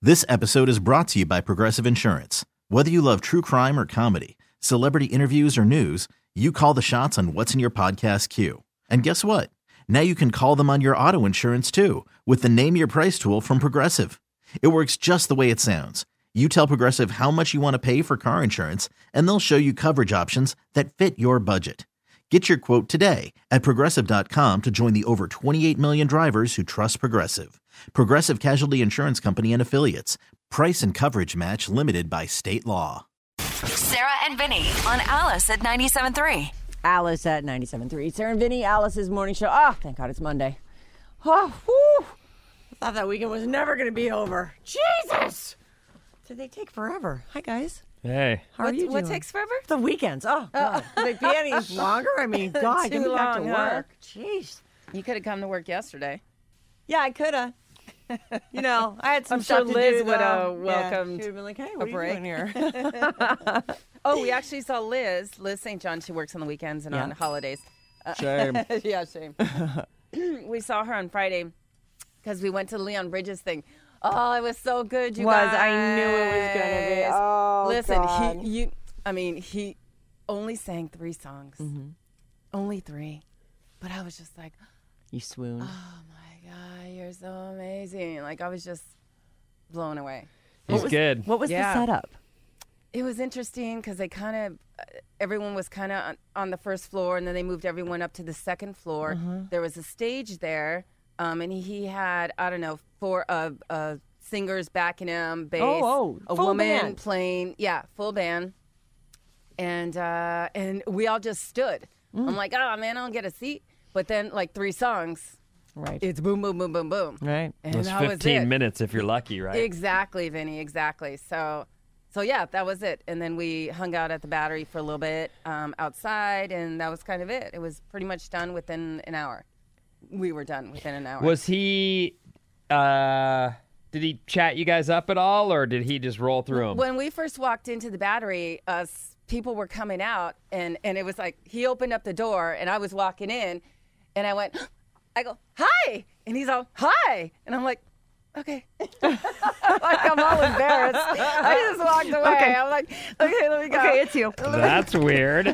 This episode is brought to you by Progressive Insurance. Whether you love true crime or comedy, celebrity interviews or news, you call the shots on what's in your podcast queue. And guess what? Now you can call them on your auto insurance too with the Name Your Price tool from Progressive. It works just the way it sounds. You tell Progressive how much you want to pay for car insurance, and they'll show you coverage options that fit your budget. Get your quote today at Progressive.com to join the over 28 million drivers who trust Progressive. Progressive Casualty Insurance Company and Affiliates. Price and coverage match limited by state law. Sarah and Vinny on Alice at 97.3. Alice at 97.3. Sarah and Vinny, Alice's morning show. Oh, thank God it's Monday. Oh, whew. I thought that weekend was never going to be over. Jesus! Did they take forever? Hi, guys. Hey. How are you doing? What takes forever? The weekends. Oh, God. Could they be any longer? I mean, God, get me back to long, huh? work. Jeez. You could have come to work yesterday. Yeah, I could have. You know, I had some I'm stuff sure to Liz do, would though. have welcomed She would have been like, hey, what are break. you doing here? Oh, we actually saw Liz St. John. She works on the weekends and on holidays. Shame. Yeah, shame. We saw her on Friday because we went to the Leon Bridges thing. Oh, it was so good, you guys. I knew it was going to be. Oh, Listen, God. he only sang 3 songs. Mm-hmm. Only 3. But I was just like, You swooned. oh my God, you're so amazing. Like, I was just blown away. He's good. What was the setup? It was interesting because they kind of, everyone was kind of on the first floor, and then they moved everyone up to the second floor. There was a stage there, and he had, I don't know, 4 singers backing him, bass, a full woman band. playing, full band, and we all just stood. I'm like, oh man, I don't get a seat. But then, like 3 songs, Right. it's boom, boom, boom, boom, boom. Right. And Those that was 15 it. minutes if you're lucky, right? Exactly, Vinny, exactly. So yeah, that was it. And then we hung out at the Battery for a little bit outside, and that was kind of it. It was pretty much done within an hour. We were done within an hour. Was he, did he chat you guys up at all, or did he just roll through them? When we first walked into the Battery, people were coming out, and it was like he opened up the door, and I was walking in, and I go, hi! And he's all, hi! And I'm like, okay. Like, I'm all embarrassed. I just walked away. Okay. I'm like, okay, let me go. Okay, it's you. That's weird.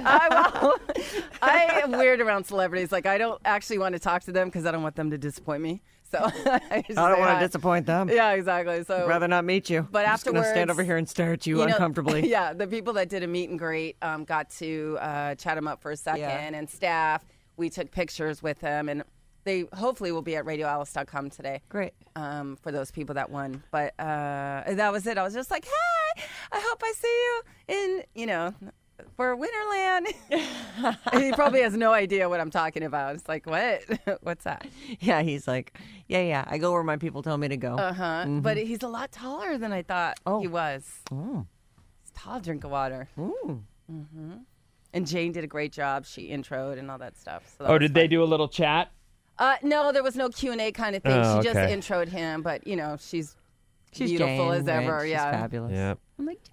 I am weird around celebrities. Like, I don't actually want to talk to them because I don't want them to disappoint me. So I don't want to disappoint them. Yeah, exactly. So I'd rather not meet you. But I'm just going to stand afterwards, over here and stare at you, you know, uncomfortably. Yeah, the people that did a meet and greet got to chat him up for a second, and staff. We took pictures with him, and they hopefully will be at radioalice.com today. Great. For those people that won. But that was it. I was just like, hey, I hope I see you in, for Winterland. And he probably has no idea what I'm talking about. It's like, what? What's that? Yeah, he's like, yeah. I go where my people tell me to go. Uh-huh. But he's a lot taller than I thought he was. Oh. He's a tall drink of water. Ooh. Mm-hmm. And Jane did a great job. She introed and all that stuff. So that Oh, was did fun. they do a little chat? No, there was no Q&A kind of thing. Oh, she just okay. introed him, but she's She's beautiful Jane, as ever. right? Yeah, She's fabulous. Yeah. I'm like,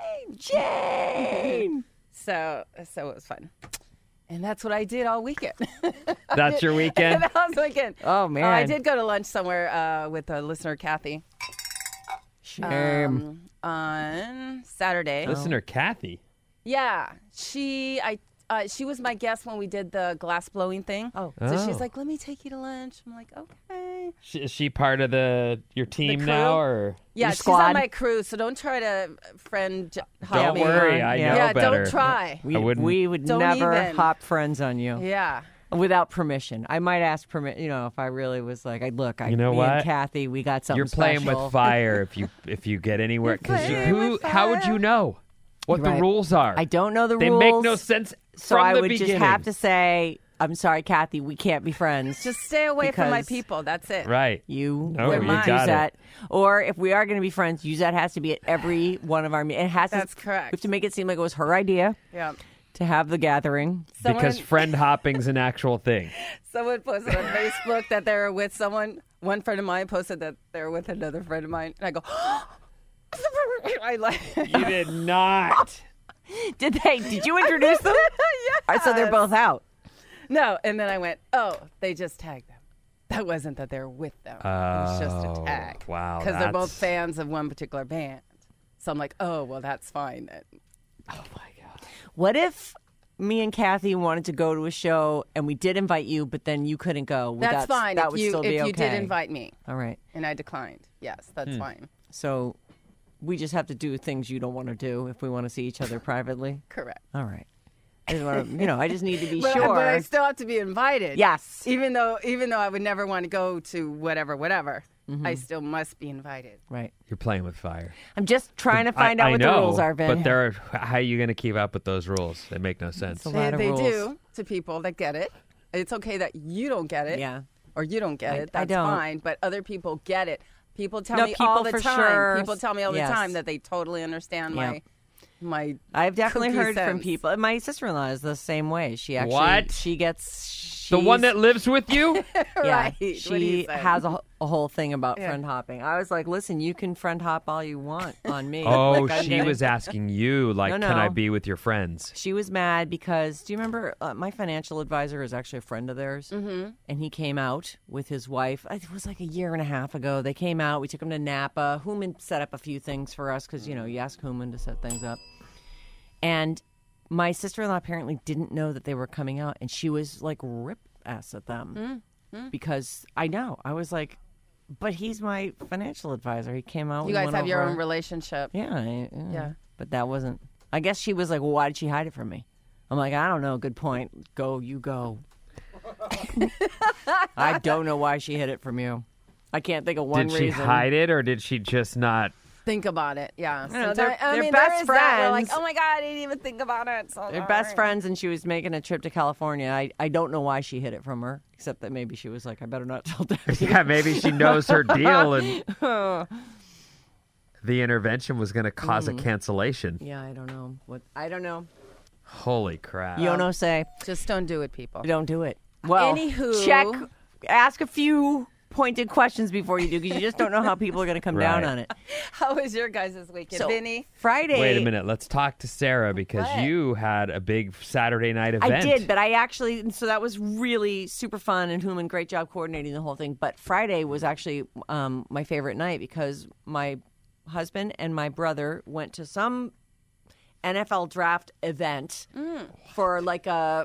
Jane. So it was fun, and that's what I did all weekend. That's your weekend? That was weekend. Oh, man. I did go to lunch somewhere with a listener, Kathy, Shame. on Saturday. Listener Kathy. Yeah, she was my guest when we did the glass blowing thing. Oh. So Oh. she's like, let me take you to lunch. I'm like, okay. Is she part of your team crew? now, or? Yeah, Your she's squad? on my crew, so don't try to hop Don't me. worry, I know Yeah, better. don't try. I wouldn't. We would Don't never even. hop friends on you Yeah. without permission. I might ask permission, if I really was like, You know me what? and Kathy, we got something You're playing special. with fire if you get anywhere. Because playing with how would fire. you know what You're the right. rules are? I don't know the They rules. make no sense So from I the would beginning. just have to say, I'm sorry, Kathy, we can't be friends. Just stay away from my Because- people. That's it. Right. You No, would you use got it. that. Or if we are going to be friends, use that has to be at every one of our meetings. It has That's to, correct. We have to make it seem like it was her idea Yeah. to have the gathering. Because friend hopping's an actual thing. Someone posted on Facebook that they were with someone. One friend of mine posted that they were with another friend of mine. And I go, I like. You did not. Did you introduce them? Yes. All right, so they're both out. No, and then I went, oh, they just tagged them. That wasn't that they're with them. It was just a tag. Wow. Because they're both fans of one particular band. So I'm like, oh, well, that's fine then. Oh, my God. What if me and Kathy wanted to go to a show and we did invite you, but then you couldn't go? That's fine. That if would you, still be if okay. you did invite me All right. and I declined. Yes, that's fine. So we just have to do things you don't want to do if we want to see each other privately. Correct. All right. I just want to, I just need to be But sure. I still have to be invited. Yes. Even though I would never want to go to whatever, I still must be invited. Right. You're playing with fire. I'm just trying to find out I what know, the rules are, Vin. But how are you going to keep up with those rules? They make no sense. a lot of They rules. do to people that get it. It's okay that you don't get it. Yeah. Or you don't get it. I That's don't. fine. But other people get it. People tell No, me people all the for time. sure. People tell me all the Yes. time that they totally understand Yeah. my I've definitely kooky heard from sense. people. My sister-in-law is the same way. She actually What? she gets The one she's- that lives with you? yeah, Right. What do you she say? has a whole thing about friend hopping. I was like, listen, you can friend hop all you want on me. Oh, Like, I'm she gonna- was asking you, like, No, can I no. be with your friends? She was mad because, do you remember my financial advisor is actually a friend of theirs? Mm-hmm. And he came out with his wife. It was like a year and a half ago. They came out. We took him to Napa. Hooman set up a few things for us because, you ask Hooman to set things up. And my sister-in-law apparently didn't know that they were coming out. And she was like rip-ass at them. Because I know. I was like, but he's my financial advisor. He came out. You we guys went have your over- own relationship. Yeah. Yeah. But that wasn't. I guess she was like, well, why did she hide it from me? I'm like, I don't know. Good point. You go. I don't know why she hid it from you. I can't think of one Did she reason. hide it or did she just not? Think about it. Yeah. know, Sometimes- they're there best is that. We're like, friends. oh my God, I didn't even think about it. So They're best friends, and she was making a trip to California. I don't know why she hid it from her, except that maybe she was like, I better not tell Debbie. Yeah, maybe she knows her deal and the intervention was going to cause a cancellation. Yeah, I don't know. I don't know. Holy crap. You don't say. Just don't do it, people. Don't do it. Well, Anywho. ask a few pointed questions before you do, because you just don't know how people are going to come down Right. on it. How was your guys' weekend, So, Vinny? Friday. Wait a minute. Let's talk to Sarah because What? you had a big Saturday night event. I did, but I actually, so that was really super fun, and Hooman, great job coordinating the whole thing. But Friday was actually my favorite night because my husband and my brother went to some NFL draft event for like a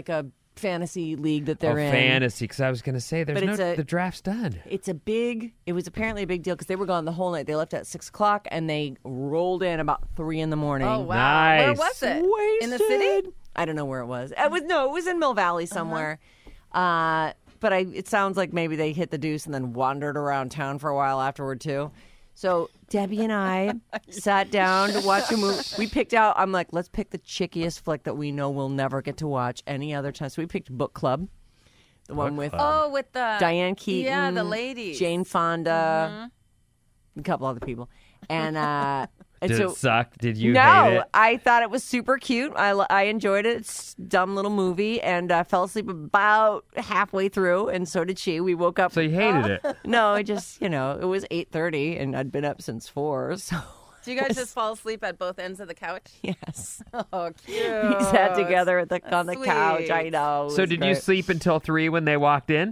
fantasy league that they're in. Fantasy, because I was going to say But it's the draft's done. It was apparently a big deal because they were gone the whole night. They left at 6:00 and they rolled in about 3 a.m. Oh, wow. Nice. Where was it? In the city? I don't know where it was. It was in Mill Valley somewhere. But it sounds like maybe they hit the deuce and then wandered around town for a while afterward too. So Debbie and I sat down to watch a movie. We picked out. I'm like, let's pick the chickiest flick that we know we'll never get to watch any other time. So we picked Book Club, the one with Oh, with the Diane Keaton, Yeah, the ladies. Jane Fonda, a couple other people, and Did so it suck? Did you hate no, it? I thought it was super cute. I enjoyed it. It's a dumb little movie, and fell asleep about halfway through, and so did she. We woke up. So you hated it? No, I just it was 8:30, and I'd been up since 4. So Do you guys just fall asleep at both ends of the couch? yes, Oh, cute. we sat together on the couch. sweet. I know. It So was did you great. sleep until 3 when they walked in?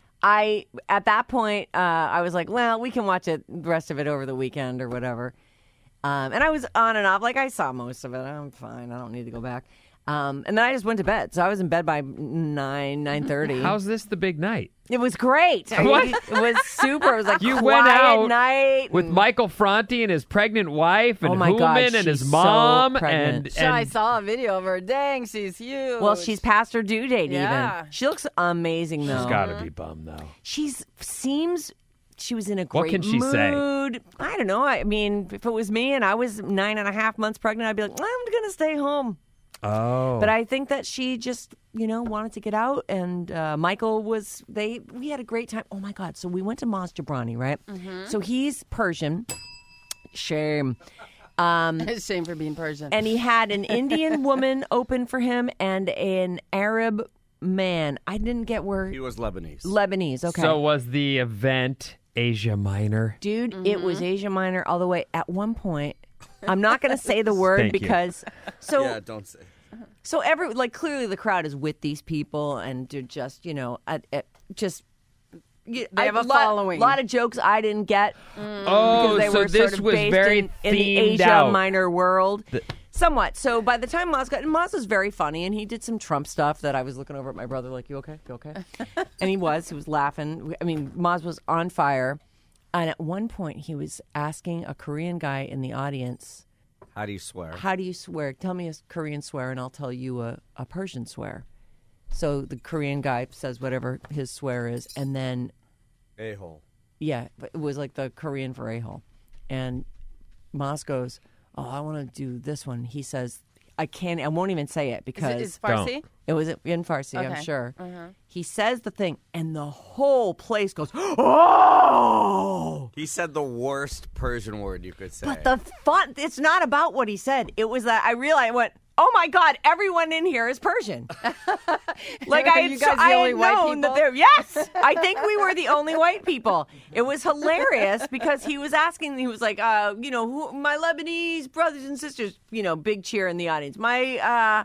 At that point, I was like, well, we can watch it, the rest of it over the weekend or whatever. And I was on and off. Like, I saw most of it. I'm fine. I don't need to go back. And then I just went to bed. So I was in bed by 9:30. How's this the big night? It was great. What? It was super. It was like You quiet went out night. With Michael Franti and his pregnant wife and Oh my God, Hooman and his she's so mom pregnant. and I saw a video of her. Dang, she's huge. Well, she's past her due date Yeah. even. She looks amazing, though. she's got to be bummed though. She was in a What great can she say? mood. I don't know. I mean, if it was me and I was 9.5 months pregnant, I'd be like, I'm going to stay home. Oh. But I think that she just, wanted to get out. And Michael we had a great time. Oh, my God. So we went to Maz Jobrani, right? Mm-hmm. So he's Persian. Shame. Shame for being Persian. And he had an Indian woman open for him and an Arab man. I didn't get where. He was Lebanese. Lebanese, okay. So was the event Asia Minor? Dude, it was Asia Minor all the way. At one point, I'm not going to say the word Thank you. because Yeah, don't say. so clearly the crowd is with these people and they're just, just They have a following. A lot of jokes I didn't get. Oh, Because they so were this sort of was based very in the themed Asia out. Minor world. Somewhat. So by the time Moz was very funny, and he did some Trump stuff that I was looking over at my brother like, you okay? You okay? And he was laughing. I mean, Moz was on fire. And at one point, he was asking a Korean guy in the audience, How do you swear? how do you swear? Tell me a Korean swear, and I'll tell you a Persian swear. So the Korean guy says whatever his swear is, and then A-hole. yeah, but it was like the Korean for a-hole. And Moz goes, oh, I want to do this one. He says, I won't even say it because Is Farsi? it was in Farsi, I'm Okay. sure. He says the thing, and the whole place goes, oh! He said the worst Persian word you could say. But the fun, it's not about what he said. It was that I realized, I went, oh my God, everyone in here is Persian. Like Are you guys the only white known that people? yes, I think we were the only white people. It was hilarious because he was asking, he was like, who, my Lebanese brothers and sisters, big cheer in the audience. My,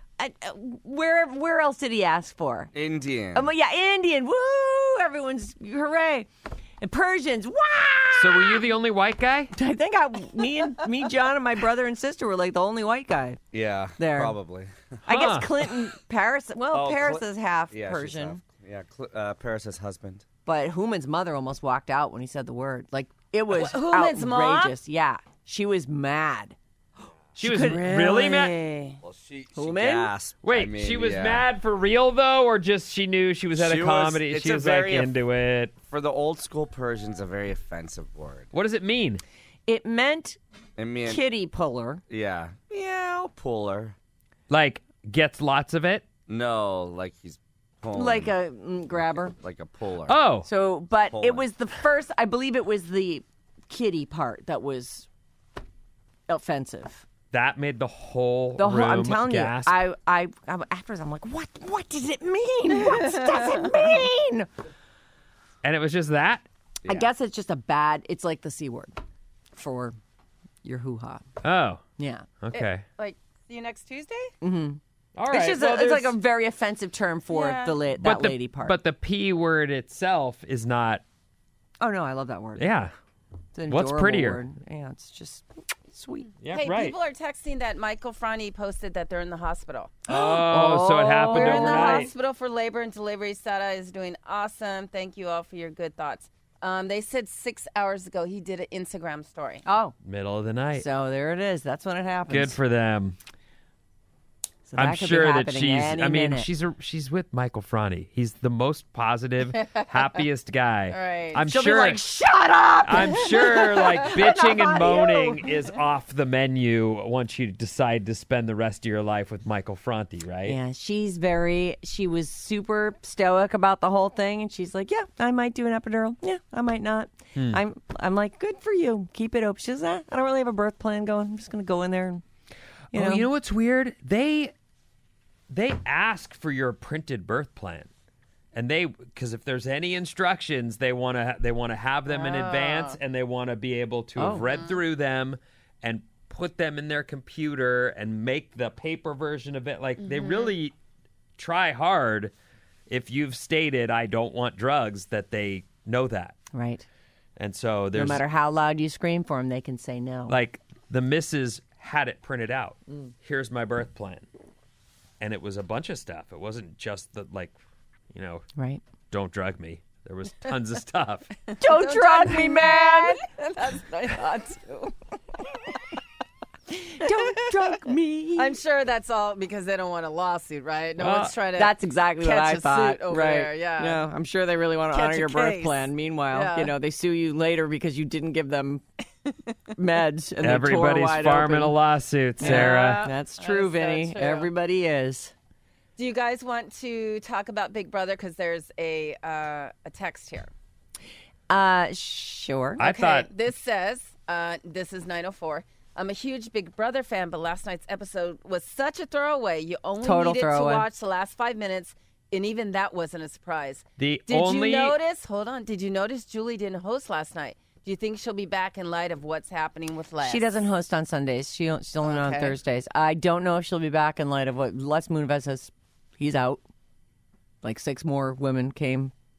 where else did he ask for? Indian. Yeah, Indian, woo, everyone's hooray. And Persians, wow! So were you the only white guy? I think me, John, and my brother and sister were like the only white guy. Yeah, There. probably. I Huh. guess Clinton, Paris. Well, Oh, Paris Cl- is half Yeah, Persian, Paris's husband. but Human's mother almost walked out when he said the word. Like it was Human's mom? outrageous. Yeah, she was mad. She was really mad. Well, she Human? gasped. Wait, I mean, she was yeah. mad for real though, or just she knew she was at She a was- comedy? it's She a was like very into it. For the old school Persians, a very offensive word. What does it mean? It meant I mean, kitty puller. yeah. Meow, puller. Like gets lots of it? No, like he's pulling. Like a grabber. Like a puller. Oh, So, but it Poland. was the first. I believe it was the kitty part that was offensive. that made the whole The whole, room I'm telling gasp. you, I afterwards I'm like, what? What does it mean? What does it mean? And it was just that? I guess it's just a bad. It's like the C word for your hoo ha. Oh, Yeah, okay. Like, see you next Tuesday? All right. it's just well, it's like a there's- very offensive term for Yeah. that but the, lady part. But the P word itself is not. oh no, I love that word. Yeah. It's an What's adorable prettier? word. Yeah, it's just sweet. Yeah, Hey, right. people are texting that Michael Franti posted that they're in the hospital. Oh, so it happened We're in the overnight. hospital for labor and delivery. Sada is doing awesome. Thank you all for your good thoughts. They said 6 hours ago he did an Instagram story. Oh, Middle of the night. so there it is. That's when it happens. Good for them. So that I'm could be sure that happening she's. any I mean, minute. she's with Michael Franti. He's the most positive, happiest guy. Right. I'm She'll sure. be like, "Shut up!" I'm sure, like bitching and Not moaning is off the menu once you decide to spend the rest of your life with Michael Franti, right? Yeah, she was super stoic about the whole thing, and she's like, yeah, I might do an epidural. Yeah, I might not. I'm like, good for you. Keep it open. She says, I don't really have a birth plan going. I'm just going to go in there and, you know. You know what's weird? They ask for your printed birth plan. And because if there's any instructions, they want to have them in advance, and they want to be able to have read through them and put them in their computer and make the paper version of it. Like they really try hard. If you've stated I don't want drugs, that they know that. Right. And so No there's matter how loud you scream for them, they can say no. like the missus had it printed out. Here's my birth plan. And it was a bunch of stuff. It wasn't just the right. don't drug me. There was tons of stuff. Don't drug me, man. That's what I thought too. Don't drug me. I'm sure that's all because they don't want a lawsuit, right? No one's trying to. That's exactly what catch I a thought. suit over right. there, yeah. I'm sure they really want to Catch honor a your birth case. plan. Meanwhile, Yeah. they sue you later because you didn't give them meds and they tore Everybody's wide farming open. a lawsuit, Sarah. That's true, That's so Vinny. true. Everybody is. Do you guys want to talk about Big Brother? Because there's a text here. Sure. I thought This says, this is 904. I'm a huge Big Brother fan, but last night's episode was such a throwaway. You only Total needed throwaway. to watch the last 5 minutes, and even that wasn't a surprise. the Did only you notice? Hold on. Did you notice Julie didn't host last night? Do you think she'll be back in light of what's happening with Les? She doesn't host on Sundays. She's only on Okay. Thursdays. I don't know if she'll be back in light of what Les Moonves says. He's out. Like 6 more women came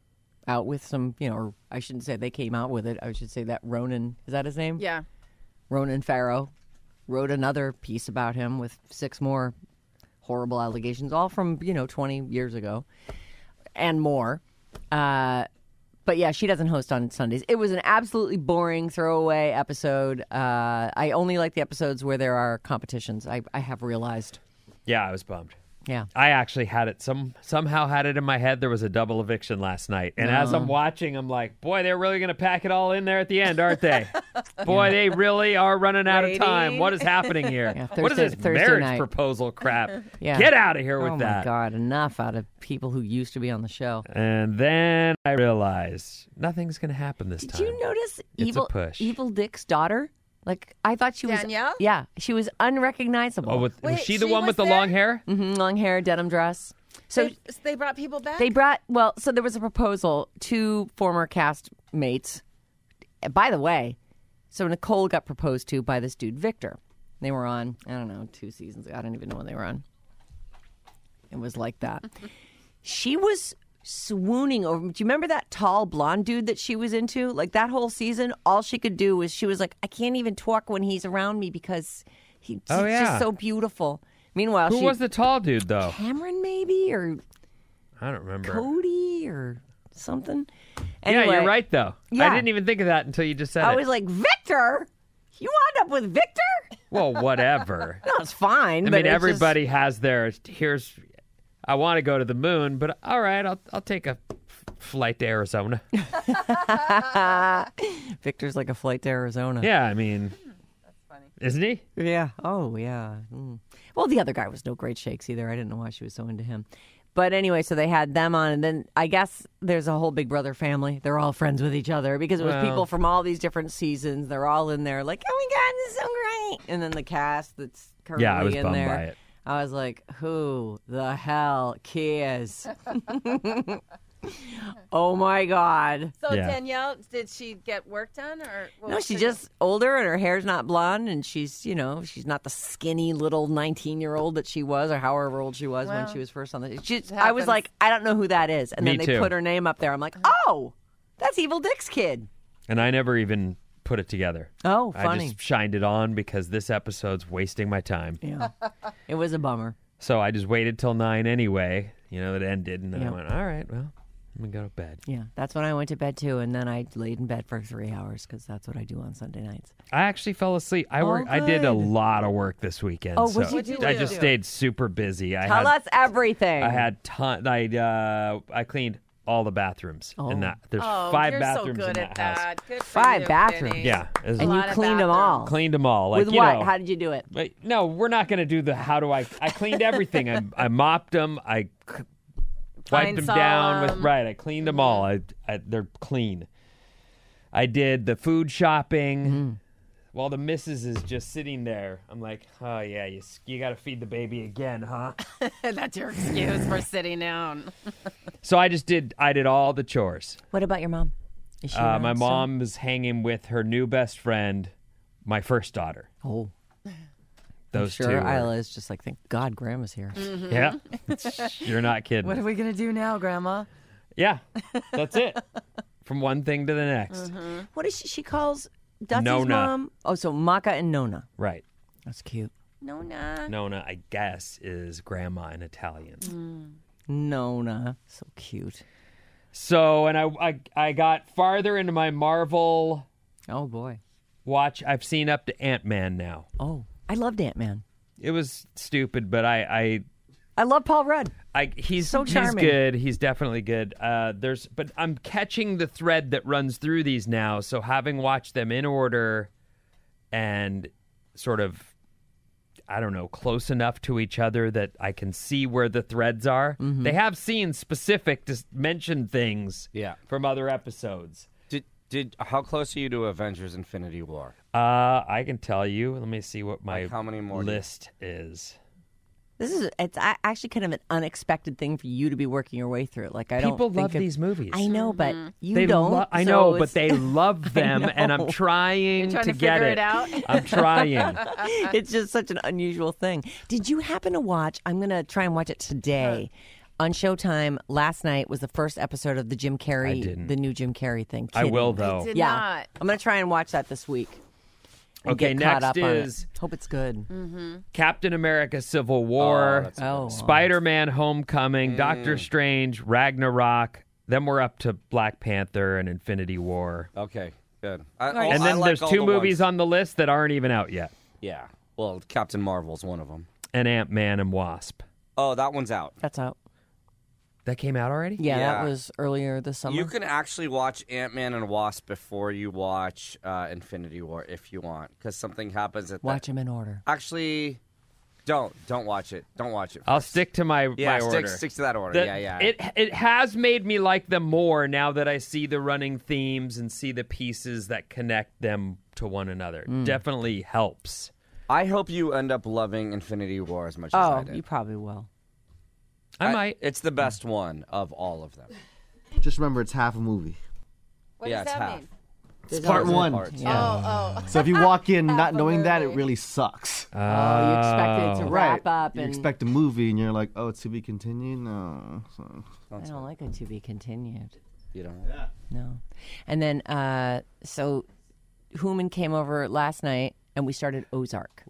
out with some, or I shouldn't say they came out with it. I should say that Ronan, is that his name? Yeah. Ronan Farrow wrote another piece about him with 6 more horrible allegations, all from, 20 years ago and more. But yeah, she doesn't host on Sundays. It was an absolutely boring throwaway episode. I only like the episodes where there are competitions. I have realized. Yeah, I was bummed. Yeah. I actually had it somehow had it in my head there was a double eviction last night. And as I'm watching, I'm like, boy, they're really going to pack it all in there at the end, aren't they? Boy, they really are running out of time. What is happening here? Yeah, what is this Thursday marriage night. proposal crap? Yeah. Get out of here with Oh that. my God, enough out of people who used to be on the show. And then I realized nothing's going to happen this Did time. you notice It's a push. Evil Dick's daughter? Like, I thought she was... Danielle? Yeah, she was unrecognizable. Oh, was Wait, she the she one was with the there? long hair? Long hair, denim dress. So They brought people back? they brought... Well, so there was a proposal. 2 former cast mates. By the way, so Nicole got proposed to by this dude, Victor. They were on, I don't know, 2 seasons ago. I don't even know when they were on. It was like that. She was swooning over. Do you remember that tall blonde dude that she was into? Like that whole season, all she could do was she was like, I can't even talk when he's around me because he's just so beautiful. Meanwhile, Who was the tall dude, though? Cameron maybe or I don't remember. Cody or something. Yeah, Anyway, you're right, though. Yeah. I didn't even think of that until you just said I it. was like, Victor? You wound up with Victor? Well, whatever. No, it's fine. I but mean, it's everybody has their, I want to go to the moon, but all right, I'll take a flight to Arizona. Victor's like a flight to Arizona. Yeah, I mean, isn't he? Yeah. Oh, yeah. Well, the other guy was no great shakes either. I didn't know why she was so into him. But anyway, so they had them on, and then I guess there's a whole Big Brother family. They're all friends with each other because it was people from all these different seasons. They're all in there like, oh my God, this is so great. And then the cast that's currently Yeah, I was in bummed there. by it. I was like, who the hell cares? Oh my God. So Yeah. Danielle, did she get work done or? what No, was she's her- just older and her hair's not blonde and she's, she's not the skinny little 19-year-old that she was or however old she was when Well, she was first on the... I was happens. like, I don't know who that is. And Me then they too. put her name up there. I'm like, oh, that's Evil Dick's kid. And I never even put it together. Oh, I funny. just shined it on because this episode's wasting my time. Yeah. It was a bummer. So I just waited till 9 anyway. It ended, and then Yeah. I went, all right, well, I'm going to go to bed. Yeah, that's when I went to bed too. And then I laid in bed for 3 hours because that's what I do on Sunday nights. I actually fell asleep. I did a lot of work this weekend. Oh, so what'd you I do? just stayed super busy. Tell us everything. I had I cleaned all the bathrooms in that. There's Oh, 5 you're bathrooms so good in at that house. that. Good for 5 you, bathrooms? Vinny. Yeah, it was- And A you lot of cleaned them all. cleaned them all. Like, With you what? know, How did you do it? But no, we're not going to do the how do I cleaned everything. I mopped them. I wiped them down with I cleaned them all. They're clean. I did the food shopping. While the missus is just sitting there, I'm like, oh yeah, you got to feed the baby again, huh? That's your excuse for sitting down. So I did all the chores. What about your mom? Is she My around still? mom is hanging with her new best friend, my first daughter. Oh. Those Sure, two. were- Isla is just like, thank God Grandma's here. Yeah, you're not kidding. What are we gonna do now, Grandma? Yeah, that's it. From one thing to the next. What is she? She calls Dutsy's Nona. mom. Oh, so Maka and Nona. Right. That's cute. Nona. Nona, I guess, is grandma in Italian. Nona, so cute. So, and I got farther into my Marvel Oh boy. watch. I've seen up to Ant-Man now. Oh, I loved Ant-Man. It was stupid, but I love Paul Rudd. he's So charming. He's good. He's definitely good. But I'm catching the thread that runs through these now. So having watched them in order and sort of, I don't know, close enough to each other that I can see where the threads are. They have scenes specific to mention things Yeah. from other episodes. How close are you to Avengers Infinity War? I can tell you. Let me see what my Like, how many more do you- list is. It's actually kind of an unexpected thing for you to be working your way through. Like I People don't think love of- these movies. I know, but you They don't. I so know, it's- but they love them, and I'm know. trying You're trying to to get figure it. it out? I'm trying. It's just such an unusual thing. Did you happen to watch? I'm gonna try and watch it today. on Showtime last night was the first episode of the Jim Carrey, the new Jim Carrey thing. I will, though. I did Yeah, not. I'm going to try and watch that this week. And Okay, get caught next up on is it. Hope it's good. Captain America Civil War, that's a good one. Spider-Man Homecoming, Doctor Strange, Ragnarok. Then we're up to Black Panther and Infinity War. Okay, good. And then there's two movies on the list that aren't even out yet. Yeah. Well, Captain Marvel's one of them. And Ant-Man and Wasp. Oh, that one's out. That's out. That came out already? Yeah, Yeah. that was earlier this summer. You can actually watch Ant-Man and Wasp before you watch Infinity War if you want, because something happens at Watch them in order. Actually, don't watch it. Don't watch it. I'll stick to my order. Stick to that order. Yeah. It has made me like them more now that I see the running themes and see the pieces that connect them to one another. Definitely helps. I hope you end up loving Infinity War as much as I Oh, did. you probably will. I might. It's the best one of all of them. Just remember, it's half a movie. What Yeah, does it's that half. mean? It's part one. Oh. So if you walk in not Half a knowing that, it movie. really sucks. Oh, you expect it to wrap up. You And expect a movie, and you're like, oh, it's to be continued? No. So, I don't like it to be continued. You know. No. And then, so Human came over last night, and we started Ozark.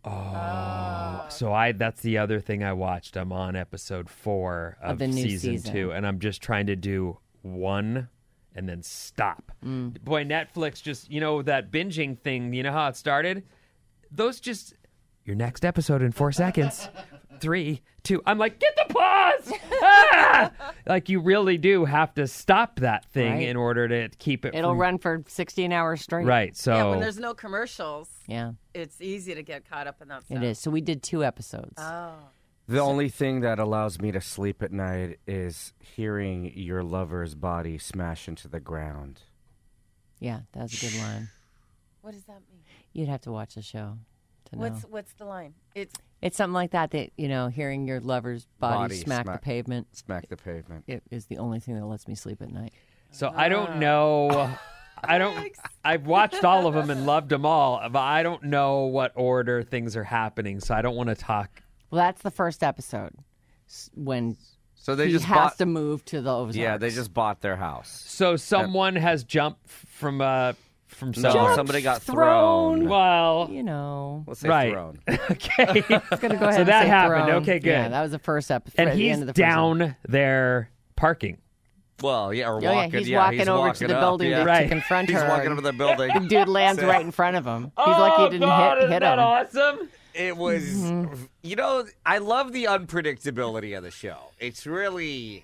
So that's the other thing I watched. I'm on episode 4 of the new season season. 2, and I'm just trying to do 1 and then stop. Boy, Netflix just, that binging thing, you know how it started? Those just, your next episode in 4 seconds. 3, 2. I'm like, get the pause! Ah! Like, you really do have to stop that thing Right. in order to keep it It'll from- run for 16 hours straight. Right, so... Yeah, when there's no commercials, Yeah, it's easy to get caught up in that stuff. it is. So we did 2 episodes. Oh. The only thing that allows me to sleep at night is hearing your lover's body smash into the ground. Yeah, that was a good line. What does that mean? You'd have to watch the show to know. What's the line? It's something like that, hearing your lover's body smack the pavement. Smack the pavement. It is the only thing that lets me sleep at night. So I don't know. I've watched all of them and loved them all, but I don't know what order things are happening, so I don't want to talk. Well, that's the first episode when So they he just has bought. to move to the Ozarks. Yeah, they just bought their house. So someone has jumped from No, somewhere. somebody got thrown. thrown. Well, Let's say right. thrown. Okay. It's gonna go ahead. So and that say happened. throne. Okay, good. Yeah, that was the first episode. And at the he's end of the first one. down there parking. Well, yeah, or yeah, walking. he's walking over to walking the up, building yeah. to Right. confront He's her. walking over the building. The dude lands right in front of him. He's lucky he didn't hit him. awesome? It was, I love the unpredictability of the show. It's really,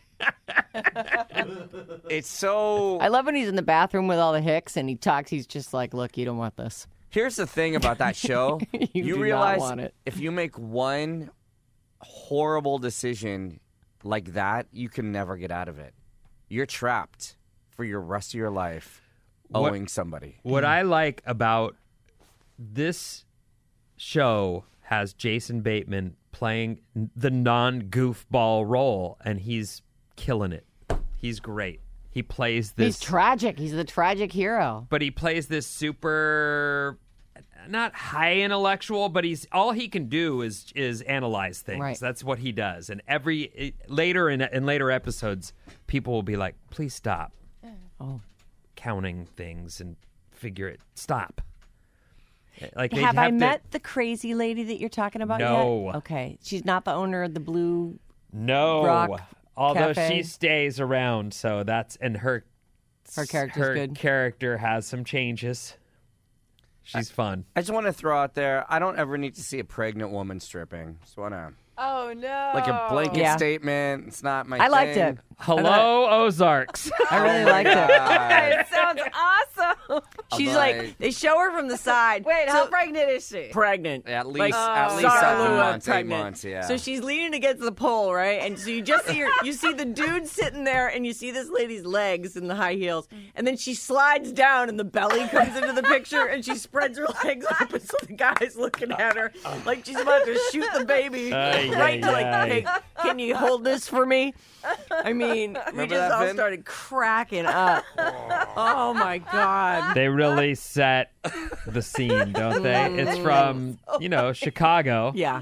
it's so. I love when he's in the bathroom with all the hicks and he talks. He's just like, "Look, you don't want this." Here's the thing about that show. You do not realize want it. if you make one horrible decision like that, you can never get out of it. You're trapped for your rest of your life owing somebody. What I like about this show has Jason Bateman playing the non-goofball role, and he's killing it. He's great. He plays this. He's tragic. He's the tragic hero. But he plays this super, not high intellectual, but all he can do is analyze things. Right. That's what he does. And later in later episodes, people will be like, "Please stop, counting things and figure it. Stop." Like they Have I to- met the crazy lady that you're talking about No. yet? Okay. She's not the owner of the Blue No. Rock Although Cafe? she stays around, so that's and her character's good. character has some changes. She's fun. I just want to throw out there, I don't ever need to see a pregnant woman stripping. Just want to, Oh no! like a blanket Yeah. statement. It's not my I liked thing. it. Hello, Ozarks. I really liked it. It sounds awesome. She's But- like, they show her from the side. Wait, how pregnant is she? Pregnant. At least, Like, at least Sarah 7 Lua months, 8 pregnant. months, yeah. So she's leaning against the pole, right? And so you just see you see the dude sitting there, and you see this lady's legs in the high heels, and then she slides down, and the belly comes into the picture, and she spreads her legs open, so the guy's looking at her like she's about to shoot the baby, right? To like, hey, can you hold this for me? I mean, we Remember just that, all Vin? started cracking up. Oh my god. They really set the scene, don't they? It's from, Chicago. Yeah.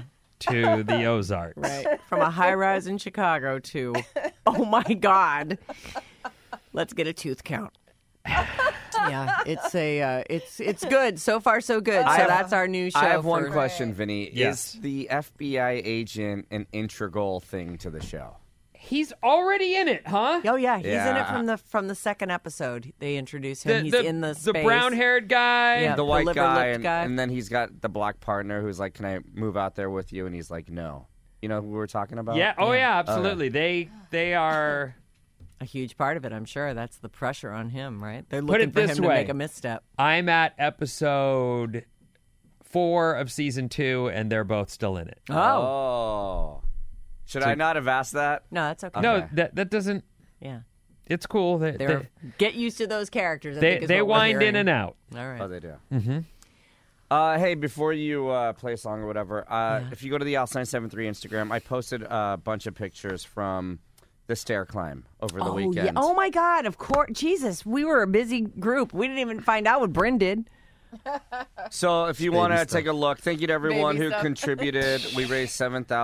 to the Ozarks. Right. From a high rise in Chicago to, oh my God, let's get a tooth count. Yeah, it's good. So far, so good. So that's our new show. I have one question, Vinny. Yes. Is the FBI agent an integral thing to the show? He's already in it, huh? Oh yeah, he's in Yeah. it from the second episode. They introduce him. He's in the space. brown-haired guy. Yeah. The white liver-lipped guy. and then he's got the black partner who's like, "Can I move out there with you?" And he's like, "No." You know who we're talking about? Yeah. Oh yeah, absolutely. They are. A huge part of it, I'm sure. That's the pressure on him, right? They're Put looking it for this him to way. make a misstep. I'm at episode 4 of season 2, and they're both still in it. Oh. Should I not have asked that? No, that's okay. No, that doesn't. Yeah. It's cool. Get used to those characters. I They think is they what we're wind in hearing. and out. All right. Oh, they do. Mm-hmm. Hey, before you play a song or whatever, if you go to the Alice973 Instagram, I posted a bunch of pictures from the stair climb over the weekend. Yeah. Oh my God! Of course, Jesus, we were a busy group. We didn't even find out what Bryn did. So if you want to stuff. take a look, thank you to everyone Baby who stuff. contributed. We raised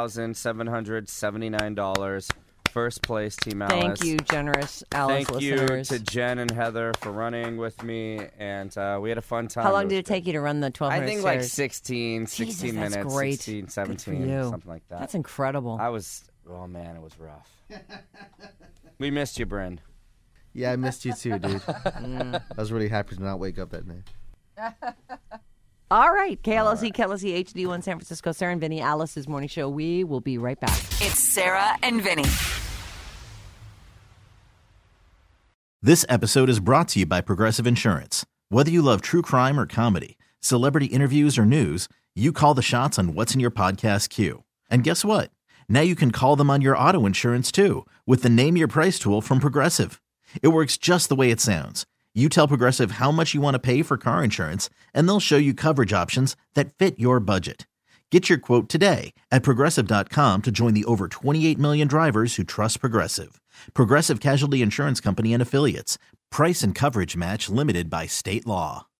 $7,779. First place, Team Alice. Thank you, generous Alice Thank you listeners. to Jen and Heather for running with me, and we had a fun time. How long was did it good. take you to run the 1,200 I think like stairs? 16 Jesus, minutes, that's great. 16, Good 17, for you. something like that. That's incredible. Oh man, it was rough. We missed you, Bryn. Yeah, I missed you too, dude. I was really happy to not wake up that night. All right, KLOC, KLOC HD1 San Francisco, Sarah and Vinny, Alice's morning show. We will be right back. It's Sarah and Vinny. This episode is brought to you by Progressive Insurance. Whether you love true crime or comedy, celebrity interviews or news, you call the shots on what's in your podcast queue. And guess what? Now you can call them on your auto insurance too with the Name Your Price tool from Progressive. It works just the way it sounds. You tell Progressive how much you want to pay for car insurance, and they'll show you coverage options that fit your budget. Get your quote today at Progressive.com to join the over 28 million drivers who trust Progressive. Progressive Casualty Insurance Company and Affiliates. Price and coverage match limited by state law.